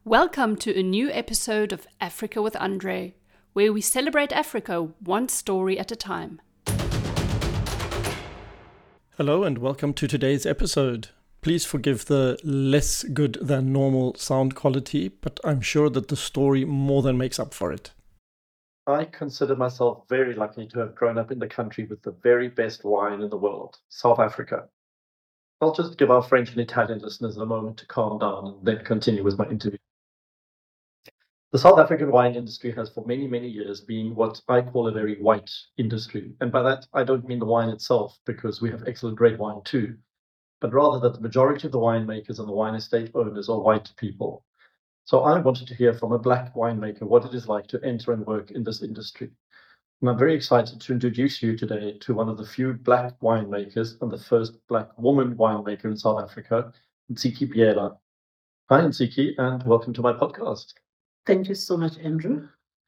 Welcome to a new episode of Africa with Andre, where we celebrate Africa one story at a time. Hello and welcome to today's episode. Please forgive the less good than normal sound quality, but I'm sure that the story more than makes up for it. I consider myself very lucky to have grown up in the country with the very best wine in the world, South Africa. I'll just give our French and Italian listeners a moment to calm down and then continue with my interview. The South African wine industry has for many, many years been what I call a very white industry. And by that, I don't mean the wine itself, because we have excellent red wine too, but rather that the majority of the winemakers and the wine estate owners are white people. So I wanted to hear from a black winemaker what it is like to enter and work in this industry. And I'm very excited to introduce you today to one of the few black winemakers and the first black woman winemaker in South Africa, Ntsiki Biyela. Hi, Ntsiki, and welcome to my podcast. Thank you so much, Andrew.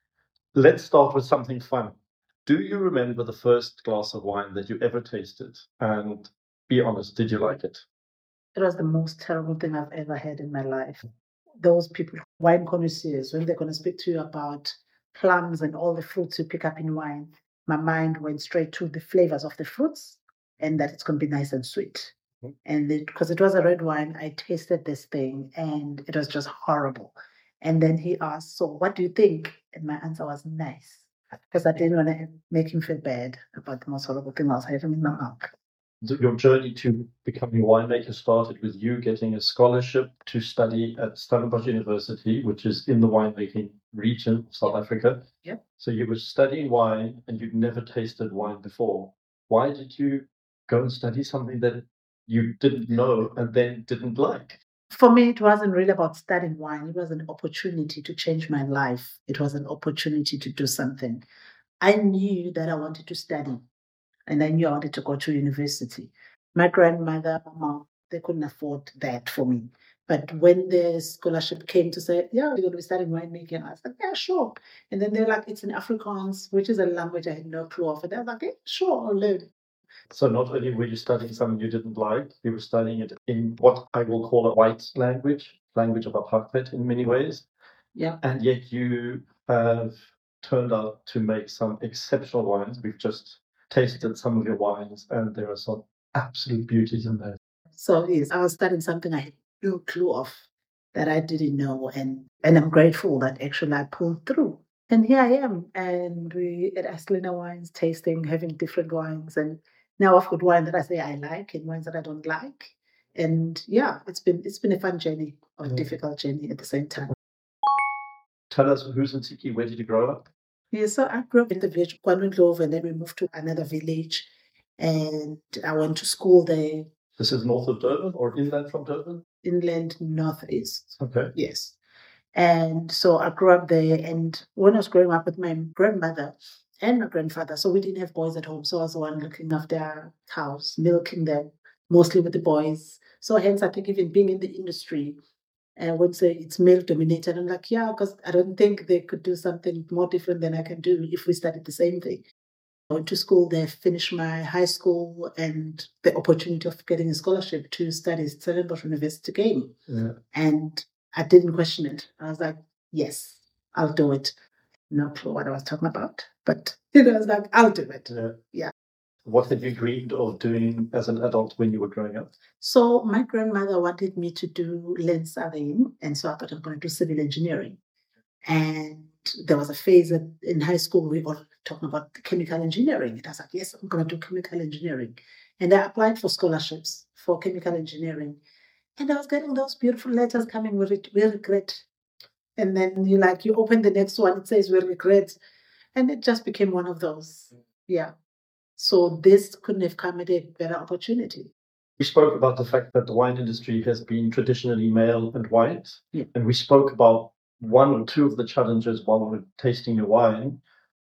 Let's start with something fun. Do you remember the first glass of wine that you ever tasted? And be honest, did you like it? It was the most terrible thing I've ever had in my life. Those people, wine connoisseurs, when they're going to speak to you about plums and all the fruits you pick up in wine, my mind went straight to the flavors of the fruits and that it's going to be nice and sweet. And because it was a red wine, I tasted this thing and it was just horrible. And then he asked, so what do you think? And my answer was nice, because I didn't want to make him feel bad about the most horrible thing I was having in my mouth. Your journey to becoming a winemaker started with you getting a scholarship to study at Stellenbosch University, which is in the winemaking region of South Africa. Yep. So you were studying wine and you'd never tasted wine before. Why did you go and study something that you didn't know and then didn't like? For me, it wasn't really about studying wine. It was an opportunity to change my life. It was an opportunity to do something. I knew that I wanted to study, and I knew I wanted to go to university. My grandmother, my mom, they couldn't afford that for me. But when the scholarship came to say, yeah, you're going to be studying winemaking, I was like, yeah, sure. And then they're like, it's in Afrikaans, which is a language I had no clue of. And I was like, yeah, sure, I'll learn. So not only were you studying something you didn't like, you were studying it in what I will call a white language of apartheid in many ways. Yeah. And yet you have turned out to make some exceptional wines. We've just tasted some of your wines and there are some absolute beauties in there. So yes, I was studying something I had no clue of, that I didn't know. And I'm grateful that actually I pulled through. And here I am. And we at Aslina Wines tasting, having different wines. And now I've got wine that I say I like and wines that I don't like. And yeah, it's been a fun journey, or a difficult journey at the same time. Tell us, who's Ntsiki? Where did you grow up? Yeah, so I grew up in the village of KwaNoondlovu, and then we moved to another village. And I went to school there. This is north of Durban or inland from Durban? Inland northeast. Okay. Yes. And so I grew up there. And when I was growing up with my grandmother and my grandfather, so we didn't have boys at home. So I was the one looking after our cows, milking them, mostly with the boys. So hence, I think even being in the industry, I would say it's male dominated. I'm like, yeah, because I don't think they could do something more different than I can do if we studied the same thing. I went to school there, finished my high school, and the opportunity of getting a scholarship to study at Stellenbosch University came. Yeah. And I didn't question it. I was like, yes, I'll do it. No clue what I was talking about, but I was like, I'll do it. Yeah. What had you dreamed of doing as an adult when you were growing up? So my grandmother wanted me to do land surveying, and so I thought I'm going to do civil engineering. And there was a phase in high school we were talking about chemical engineering. And I was like, yes, I'm going to do chemical engineering. And I applied for scholarships for chemical engineering. And I was getting those beautiful letters coming with it, we regret. And then you open the next one, it says we regret. And it just became one of those. Yeah. So this couldn't have come at a better opportunity. We spoke about the fact that the wine industry has been traditionally male and white. Yeah. And we spoke about one or two of the challenges while we were tasting your wine.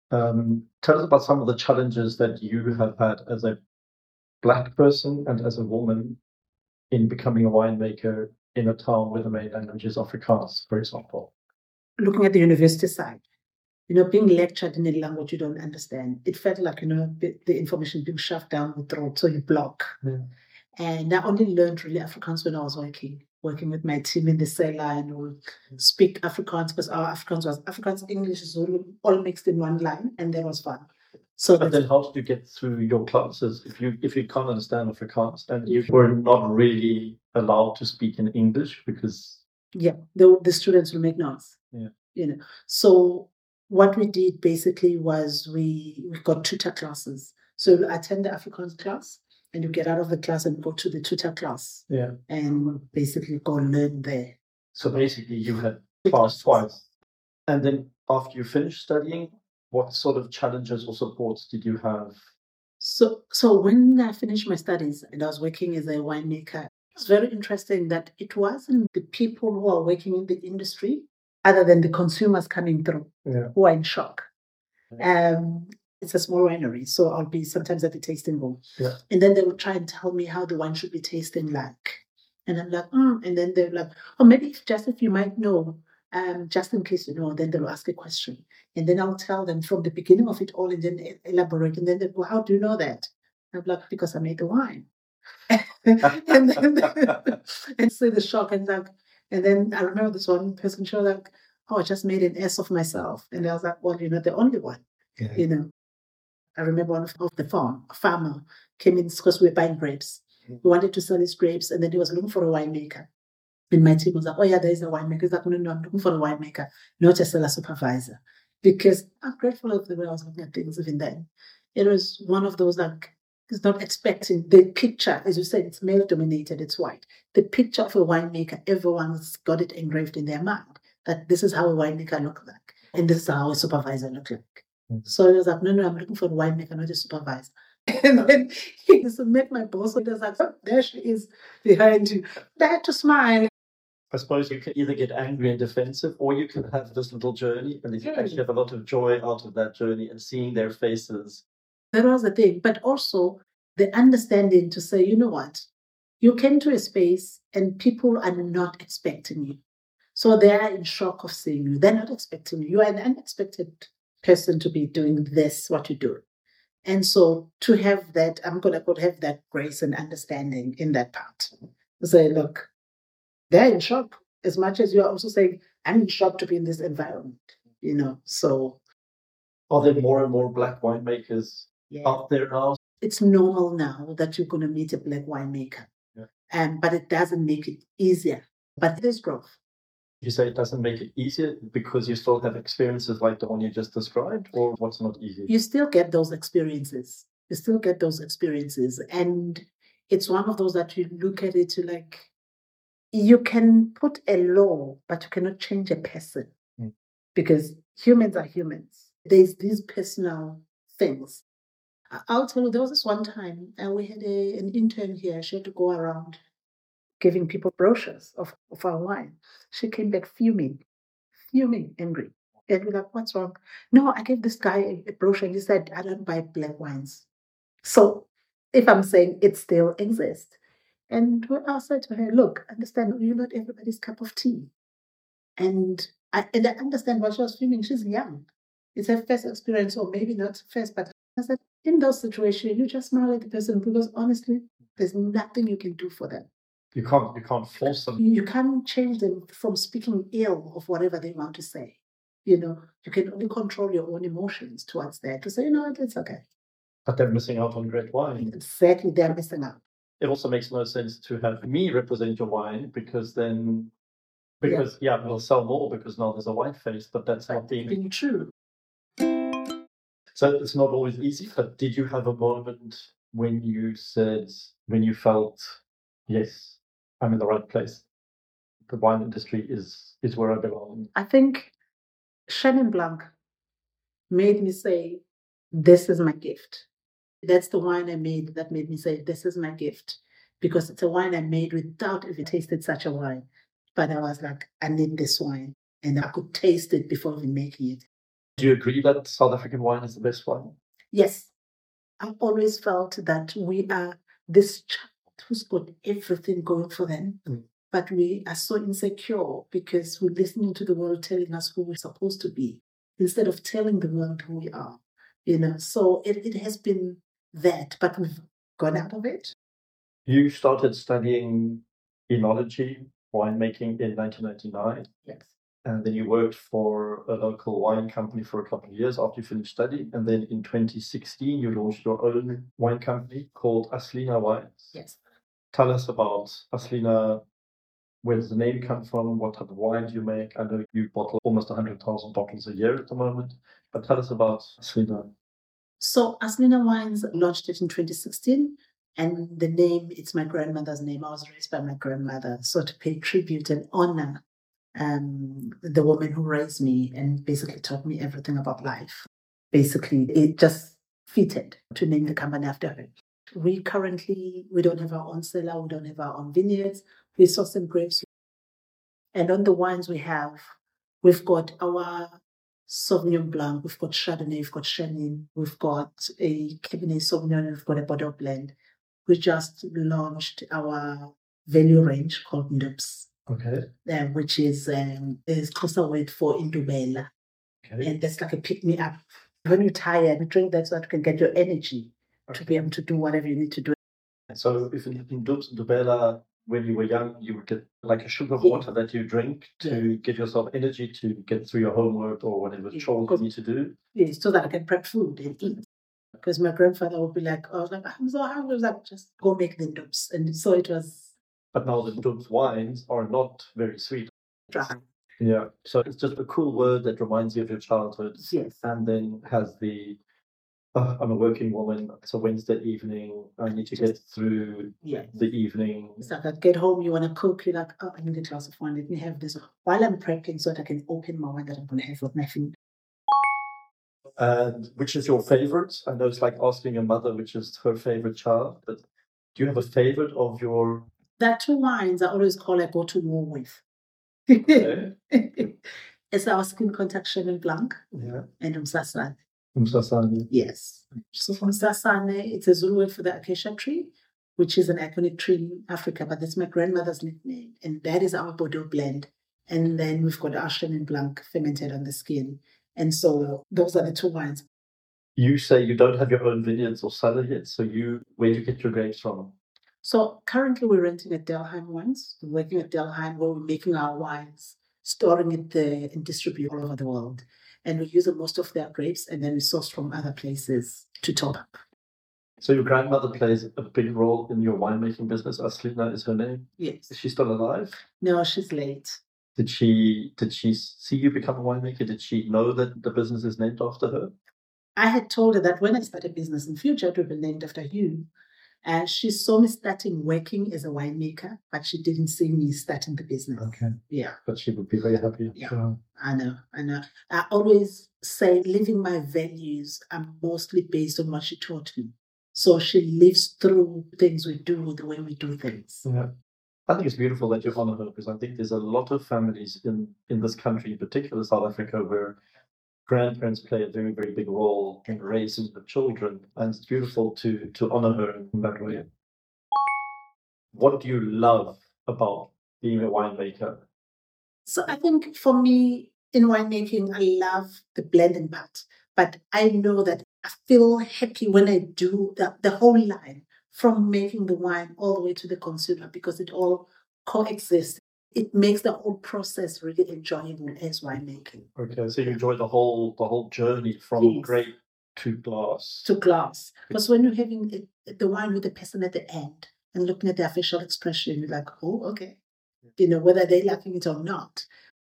Tell us about some of the challenges that you have had as a black person and as a woman in becoming a winemaker in a town where the main language is Afrikaans, for example. Looking at the university side, being lectured in a language you don't understand, it felt like, the information being shoved down the throat, so you block. Yeah. And I only learned really Afrikaans when I was working. working with my team in the cellar, and we'll speak Afrikaans because our Afrikaans, English, Zulu, all mixed in one line, and that was fun. So But then how did you get through your classes if you can't understand Afrikaans and you were not really allowed to speak in English because the students will make noise. Yeah. So what we did basically was we got tutor classes. So you attend the Afrikaans class and you get out of the class and go to the tutor class. Yeah. And basically go learn there. So basically you had class twice. And then after you finished studying, what sort of challenges or supports did you have? So when I finished my studies and I was working as a winemaker, it's very interesting that it wasn't the people who are working in the industry, other than the consumers coming through, who are in shock. It's a small winery, so I'll be sometimes at the tasting room. Yeah. And then they will try and tell me how the wine should be tasting like. And I'm like, and then they're like, oh, maybe if you might know, just in case you know, then they'll ask a question. And then I'll tell them from the beginning of it all and then elaborate. And then they go, how do you know that? I'm like, because I made the wine. and so the shock and then I remember this one person, she was like, oh, I just made an S of myself. And I was like, well, you're not the only one. Yeah. I remember one of a farmer came in because we were buying grapes. We wanted to sell his grapes, and then he was looking for a winemaker. And my team was like, oh yeah, there is a winemaker. He's like, no, I'm looking for a winemaker, not a seller supervisor. Because I'm grateful of the way I was looking at things even then. It was one of those it's not expecting the picture, as you said, it's male dominated, it's white. The picture of a winemaker, everyone's got it engraved in their mind that this is how a winemaker looks like. And this is how a supervisor looks like. So I was like, no, I'm looking for a winemaker, not a supervisor. And then he just met my boss, and he was like, oh, there she is behind you. I had to smile. I suppose you can either get angry and defensive, or you can have this little journey and you actually have a lot of joy out of that journey and seeing their faces. That was the thing. But also the understanding to say, you know what? You came to a space and people are not expecting you. So they are in shock of seeing you. They're not expecting you. You are an unexpected person to be doing this, what you do. And so to have that, I'm going to have that grace and understanding in that part. Say, look, they're in shock as much as you're also saying, I'm in shock to be in this environment, so. Are there more and more black winemakers out there now? It's normal now that you're going to meet a black winemaker. Yeah. But it doesn't make it easier. But there's growth. You say it doesn't make it easier because you still have experiences like the one you just described, or what's not easy? You still get those experiences. And it's one of those that you look at it to you can put a law, but you cannot change a person because humans are humans. There's these personal things. I'll tell you, there was this one time and we had an intern here. She had to go around giving people brochures of our wine. She came back fuming, angry. And we're like, what's wrong? No, I gave this guy a brochure and he said, I don't buy black wines. So if I'm saying it still exists. And I said to her, look, understand, you're not everybody's cup of tea. And I understand why she was fuming. She's young. It's her first experience, or maybe not first, but I said, in those situations, you just smile at the person because honestly, there's nothing you can do for them. You can't force them. You can't change them from speaking ill of whatever they want to say. You can only control your own emotions towards that to say, it's okay. But they're missing out on great wine. Exactly, they're missing out. It also makes no sense to have me represent your wine because we'll sell more because now there's a white face, but that's not being true. So it's not always easy, but did you have a moment when you felt, yes, I'm in the right place? The wine industry is where I belong. I think Chenin Blanc made me say, this is my gift. That's the wine I made that made me say, this is my gift. Because it's a wine I made without even tasted such a wine. But I was like, I need this wine. And I could taste it before even making it. Do you agree that South African wine is the best wine? Yes. I've always felt that we are this child who's got everything going for them. But we are so insecure because we're listening to the world telling us who we're supposed to be instead of telling the world who we are. So it has been that, but we've gone out of it. You started studying enology winemaking in 1999. Yes. And then you worked for a local wine company for a couple of years after you finished study. And then in 2016, you launched your own wine company called Aslina Wines. Yes. Tell us about Aslina. Where does the name come from? What type of wine do you make? I know you bottle almost 100,000 bottles a year at the moment. But tell us about Aslina. So Aslina Wines launched it in 2016. And the name, it's my grandmother's name. I was raised by my grandmother. So to pay tribute and honor the woman who raised me and basically taught me everything about life. Basically, it just fitted to name the company after her. We don't have our own cellar, we don't have our own vineyards. We source some grapes. And on the wines we've got our Sauvignon Blanc, we've got Chardonnay, we've got Chenin, we've got a Cabernet Sauvignon, we've got a Bordeaux blend. We just launched our value range called Ndubs. Okay. Which is Xhosa word for Indubela. Okay. And that's like a pick-me-up. When you're tired, you drink that so that you can get your energy to be able to do whatever you need to do. So if in Indubela, when you were young, you would get like a sugar of water that you drink to give yourself energy to get through your homework or whatever chores you need to do. Yes, so that I can prep food and eat. Because my grandfather would be like, I was like, I'm so hungry. I was like, just go make the Ndubs. And so it was... But now the Ndubs wines are not very sweet. dry. Yeah. So it's just a cool word that reminds you of your childhood. Yes. And then has the, I'm a working woman. It's a Wednesday evening. I need to get through the evening. It's like I get home, you want to cook. You're like, I need a glass of wine. Let me have this while I'm prepping so that I can open my wine that I'm going to have with my food. And which is your favorite? I know it's like asking a mother which is her favorite child, but do you have a favorite of your... There are two wines I always call I go to war with. Okay. It's our Skin Contact Chenin Blanc and Umsasane. Umsasane. Yes. So Umsasane, it's a Zulu word for the acacia tree, which is an iconic tree in Africa, but that's my grandmother's nickname. And that is our Bordeaux blend. And then we've got our Chenin Blanc fermented on the skin. And so those are the two wines. You say you don't have your own vineyards or cellar yet, so where do you get your grapes from? So currently we're renting at Delheim Wines. We're working at Delheim where we're making our wines, storing it there and distribute all over the world. And we use most of their grapes and then we source from other places to top up. So your grandmother plays a big role in your winemaking business. Aslina is her name? Yes. Is she still alive? No, she's late. Did she see you become a winemaker? Did she know that the business is named after her? I had told her that when I start a business in future, it will be named after you. And she saw me starting working as a winemaker, but she didn't see me starting the business. Okay. Yeah. But she would be very happy. Yeah. Sure. I know. I always say living my values are mostly based on what she taught me. So she lives through things we do, the way we do things. Yeah. I think it's beautiful that you honor her because I think there's a lot of families in this country, in particular South Africa, where grandparents play a very, very big role in raising the children. And it's beautiful to honor her in that way. What do you love about being a winemaker? So I think for me, in winemaking, I love the blending part. But I know that I feel happy when I do the whole line, from making the wine all the way to the consumer, because it all coexists. It makes the whole process really enjoyable as winemaking. Okay, so you enjoy the whole journey from grape to glass. To glass. Because when you're having the wine with the person at the end and looking at their facial expression, you're like, oh, okay. You know, whether they're liking it or not.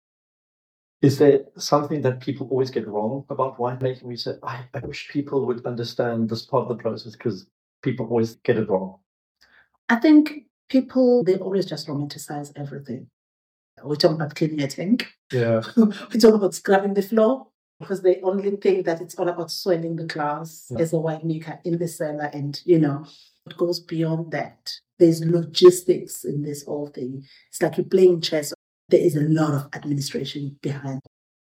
Is there something that people always get wrong about winemaking? We say, I wish people would understand this part of the process because people always get it wrong. I think people, they always just romanticize everything. We talk about cleaning a tank. Yeah. We talk about scrubbing the floor because they only think that it's all about swelling the glass as a winemaker in the cellar. And, you know, it goes beyond that. There's logistics in this whole thing. It's like you're playing chess. There is a lot of administration behind.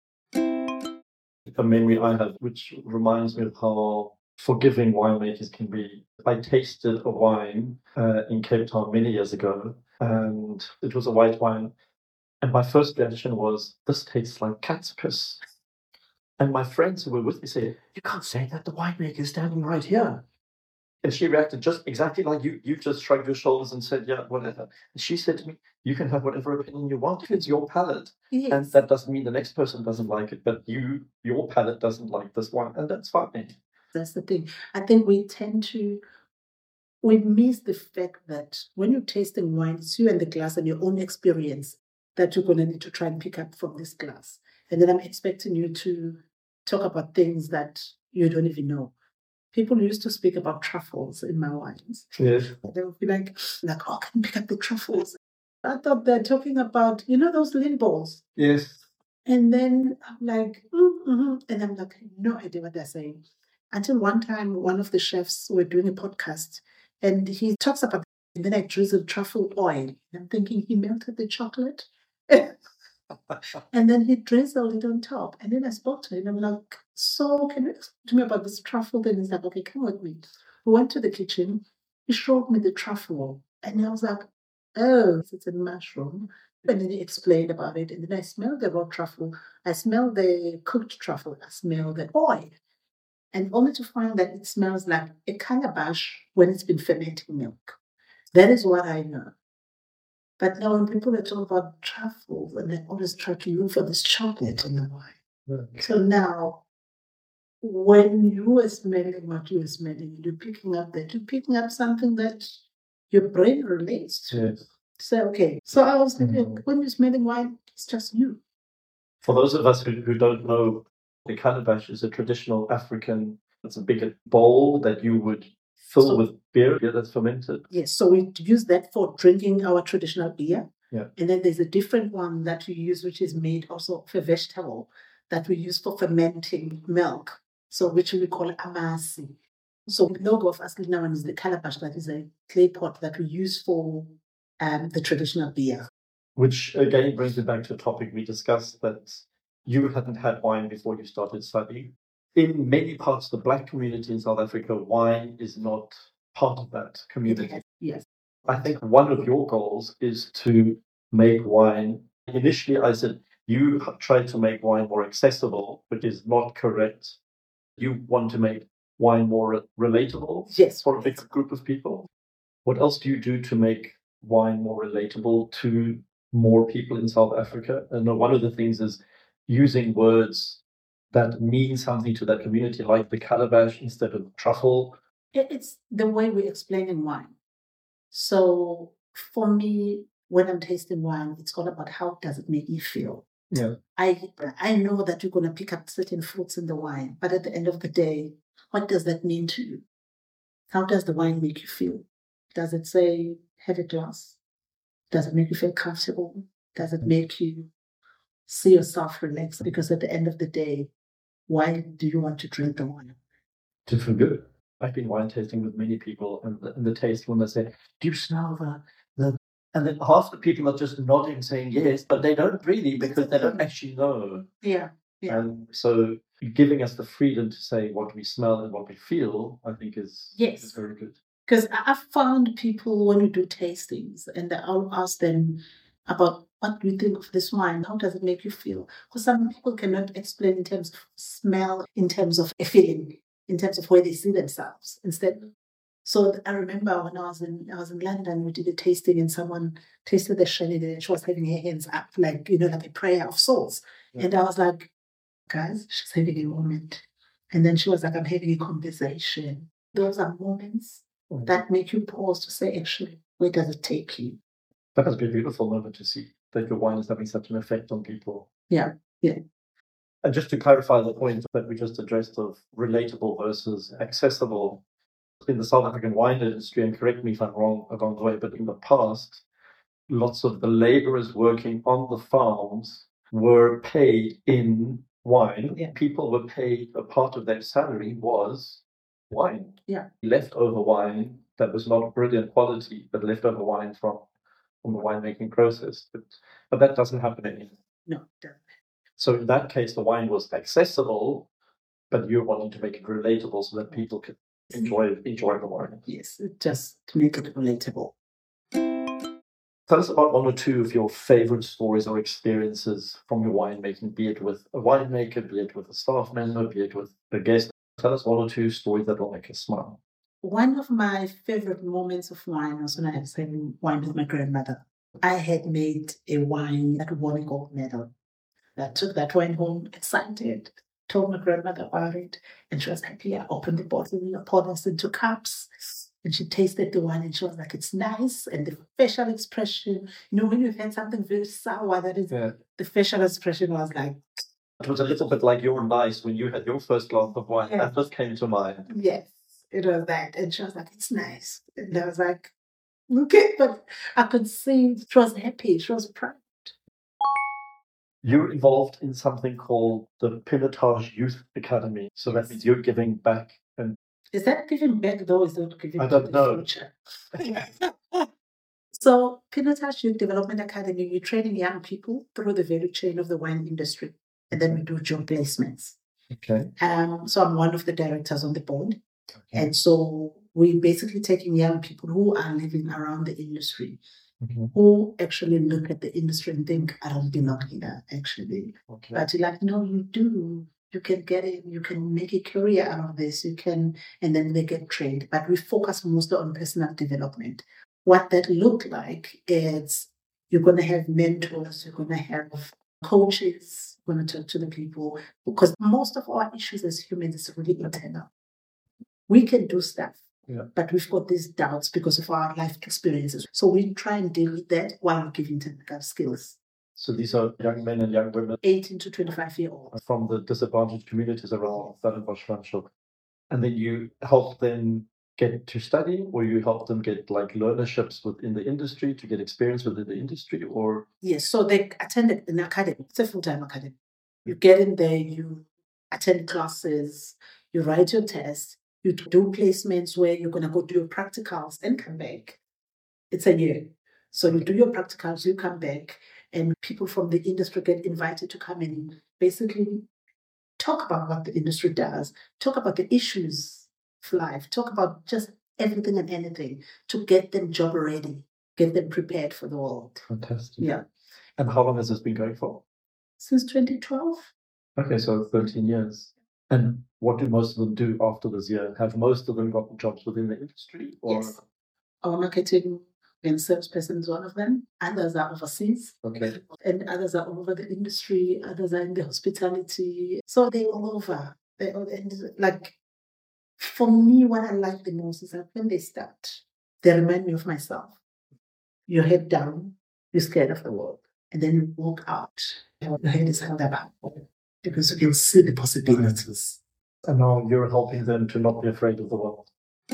A memory I have, which reminds me of how forgiving winemakers can be. I tasted a wine in Cape Town many years ago, and it was a white wine. And my first reaction was, this tastes like cat's piss. And my friends who were with me said, you can't say that, the winemaker is standing right here. And she reacted just exactly like you. You just shrugged your shoulders and said, yeah, whatever. And she said to me, you can have whatever opinion you want. It's your palate. Yes. And that doesn't mean the next person doesn't like it, but your palate doesn't like this one. And that's fine. That's the thing. I think we miss the fact that when you're tasting wine, it's you and the glass and your own experience that you're going to need to try and pick up from this glass. And then I'm expecting you to talk about things that you don't even know. People used to speak about truffles in my wines. Yes. They would be like, oh, can you pick up the truffles? I thought they're talking about, those lin balls. Yes. And then I'm like, and I'm like, no idea what they're saying. Until one time, one of the chefs were doing a podcast, and he talks about, and then I drizzled truffle oil. And I'm thinking he melted the chocolate. And then he drizzled it on top. And then I spoke to him. I'm like, so can you explain to me about this truffle? Then he's like, okay, come with me. We went to the kitchen. He showed me the truffle. And I was like, oh, it's a mushroom. And then he explained about it. And then I smelled the raw truffle. I smelled the cooked truffle. I smelled the oil. And only to find that it smells like a calabash when it's been fermenting milk. That is what I know. But now when people are talking about truffles, and they always try to look for this chocolate in the wine. Yeah. So now, when you are smelling what you are smelling, you're picking up something that your brain relates to. Yes. So, okay. So I was thinking, when you're smelling wine, it's just you. For those of us who don't know, the calabash is a traditional African, it's a big bowl that you would fill with beer that's fermented. Yes, so we use that for drinking our traditional beer. Yeah. And then there's a different one that we use, which is made also for vegetable, that we use for fermenting milk. So which we call amasi. So the logo of Asklenawan is the calabash, that is a clay pot that we use for the traditional beer. Which again brings me back to a topic we discussed, that you hadn't had wine before you started studying. In many parts of the Black community in South Africa, wine is not part of that community. Yes. I think one of your goals is to make wine. Initially, I said you tried to make wine more accessible, which is not correct. You want to make wine more relatable, yes, for a bigger group of people. What else do you do to make wine more relatable to more people in South Africa? And one of the things is using words that mean something to that community, like the calabash instead of truffle. It's the way we explain in wine. So for me, when I'm tasting wine, it's all about how does it make me feel. Yeah. I know that you're going to pick up certain fruits in the wine, but at the end of the day, what does that mean to you? How does the wine make you feel? Does it say, have a glass? Does it make you feel comfortable? Does it make you see yourself relax? Because at the end of the day, why do you want to drink the wine? To feel good. I've been wine tasting with many people, and the taste when they say, do you smell the... And then half the people are just nodding, saying yes, but they don't really, because they don't actually know. Yeah. And so giving us the freedom to say what we smell and what we feel, I think is very good. Because I've found people, when we do tastings, and I'll ask them about, what do you think of this wine? How does it make you feel? Because some people cannot explain in terms of smell, in terms of a feeling, in terms of where they see themselves. Instead, so I remember when I was in London, we did a tasting and someone tasted the Chardonnay and she was having her hands up, like, like a prayer of souls. Yeah. And I was like, guys, she's having a moment. And then she was like, I'm having a conversation. Those are moments that make you pause to say, actually, where does it take you? That has been a beautiful moment to see that your wine is having such an effect on people. Yeah. And just to clarify the point that we just addressed of relatable versus accessible, in the South African wine industry, and correct me if I'm wrong along the way, but in the past, lots of the laborers working on the farms were paid in wine. Yeah. People were paid, a part of their salary was wine. Yeah. Leftover wine that was not brilliant quality, but leftover wine from the winemaking process. But that doesn't happen anymore. No, it doesn't. So in that case, the wine was accessible, but you're wanting to make it relatable so that people could enjoy the wine. Yes, just to make it relatable. Tell us about one or two of your favorite stories or experiences from your winemaking, be it with a winemaker, be it with a staff member, be it with a guest. Tell us one or two stories that will make us smile. One of my favorite moments of wine was when I was having wine with my grandmother. I had made a wine that won a gold medal. I took that wine home, excited, told my grandmother about it, and she was happy. I opened the bottle, poured us into cups, and she tasted the wine, and she was like, "It's nice." And the facial expression, when you've had something very sour, that is, the facial expression was like, it was a little bit like your nice when you had your first glass of wine. Yeah. That just came to mind. yes, it was that. And she was like, "It's nice." And I was like, okay, but I could see she was happy, she was proud. You're involved in something called the Pinotage Youth Academy. So that means you're giving back. And Is that giving back though? Is that giving I to don't the know. future? So, Pinotage Youth Development Academy, we're training young people through the value chain of the wine industry, and then we do job placements. Okay. So I'm one of the directors on the board, and so we're basically taking young people who are living around the industry, who actually look at the industry and think, "I don't belong here," actually. Okay. But you're like, "No, you do. You can get it. You can make a career out of this. You can," and then they get trained. But we focus mostly on personal development. What that looked like is you're going to have mentors, you're going to have coaches, you're going to talk to the people, because most of our issues as humans is really internal. We can do stuff, but we've got these doubts because of our life experiences. So we try and deal with that while giving technical skills. So these are young men and young women 18 to 25-year-olds. from the disadvantaged communities around Stellenbosch, Franschhoek. And then you help them get to study, or you help them get like learnerships within the industry to get experience within the industry, or? Yes, so they attend an academy. It's a full-time academy. You get in there, you attend classes, you write your test, you do placements where you're going to go do your practicals and come back. It's a year. So you do your practicals, you come back, and people from the industry get invited to come and basically talk about what the industry does, talk about the issues of life, talk about just everything and anything to get them job ready, get them prepared for the world. Fantastic. Yeah. And how long has this been going for? Since 2012. Okay, so 13 years. And what do most of them do after this year? Have most of them gotten jobs within the industry? Or? Yes. Our marketing and salesperson is one of them. Others are overseas. Okay. And others are all over the industry. Others are in the hospitality. So they're all over. Like, for me, what I like the most is that when they start, they remind me of myself. Your head down, you're scared of the world. And then you walk out, your head is held up high because you can see the possibilities. And now you're helping them to not be afraid of the world.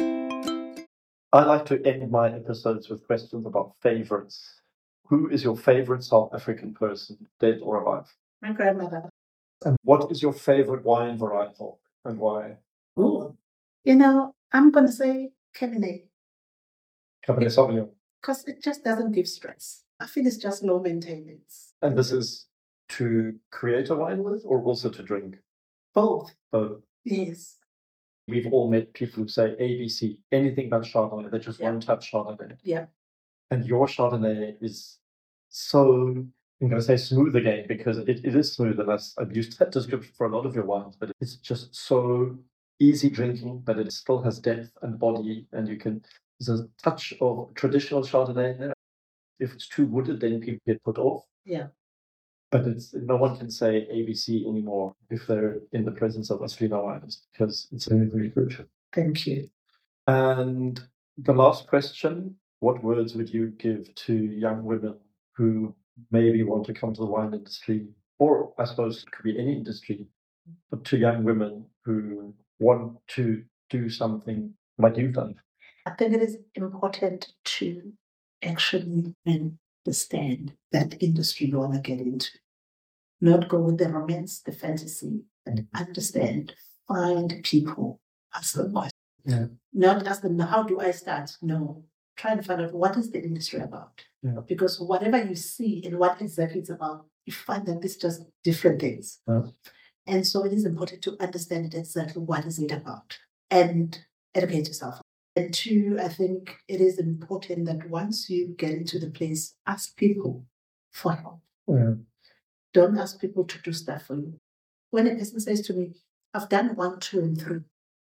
I like to end my episodes with questions about favorites. Who is your favorite South African person, dead or alive? My grandmother. And what is your favorite wine varietal and why? Ooh. I'm going to say Cabernet. Cabernet Sauvignon. Because it just doesn't give stress. I feel it's just low maintenance. And this is to create a wine with or also to drink? Both. Both. Yes. We've all met people who say ABC, anything but Chardonnay. They just won't touch Chardonnay. Yeah. And your Chardonnay is so, I'm going to say smooth again, because it is smooth. And I've used that description for a lot of your wines, but it's just so easy drinking, but it still has depth and body. And there's a touch of traditional Chardonnay in there. If it's too wooded, then people get put off. Yeah. But no one can say ABC anymore if they're in the presence of Aslina wines, because it's very, very crucial. Thank you. And the last question, what words would you give to young women who maybe want to come to the wine industry, or I suppose it could be any industry, but to young women who want to do something like you've done? I think it is important to actually understand that industry you want to get into. Not go with the romance, the fantasy, but understand, find people, ask them what. Yeah. Not ask them, how do I start? No. Try and find out what is the industry about. Yeah. Because whatever you see and what exactly it's about, you find that it's just different things. Yeah. And so it is important to understand exactly what is it about and educate yourself. And two, I think it is important that once you get into the place, ask people for help. Yeah. Don't ask people to do stuff for you. When a person says to me, I've done 1, 2, and 3,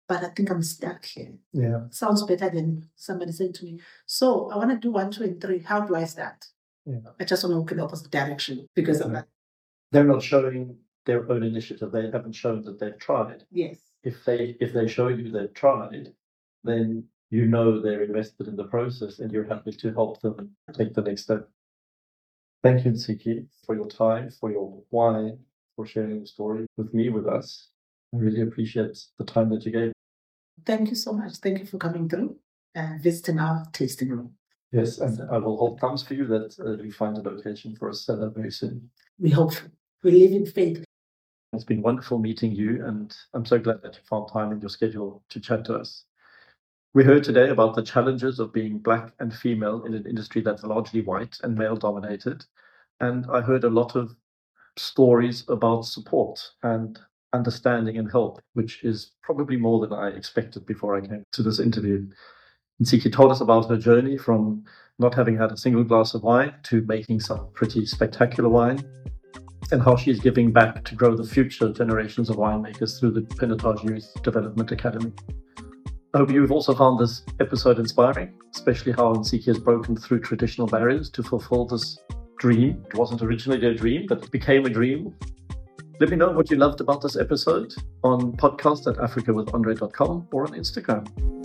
but I think I'm stuck here. Yeah. Sounds better than somebody saying to me, so I want to do 1, 2, and 3. How do I start? Yeah. I just want to walk in the opposite direction because of that. They're not showing their own initiative. They haven't shown that they've tried. Yes. If they show you they've tried, then you know they're invested in the process and you're happy to help them take the next step. Thank you, Nsiki, for your time, for your wine, for sharing your story with me, with us. I really appreciate the time that you gave. Thank you so much. Thank you for coming through and visiting our tasting room. Yes, and I will hold thumbs for you that we find a location for a cellar very soon. We hope. We live in faith. It's been wonderful meeting you, and I'm so glad that you found time in your schedule to chat to us. We heard today about the challenges of being Black and female in an industry that's largely white and male-dominated, and I heard a lot of stories about support and understanding and help, which is probably more than I expected before I came to this interview. Nsiki told us about her journey from not having had a single glass of wine to making some pretty spectacular wine, and how she's giving back to grow the future generations of winemakers through the Pinotage Youth Development Academy. I hope you've also found this episode inspiring, especially how Nsiki has broken through traditional barriers to fulfill this dream. It wasn't originally a dream, but it became a dream. Let me know what you loved about this episode on podcast@africawithandre.com or on Instagram.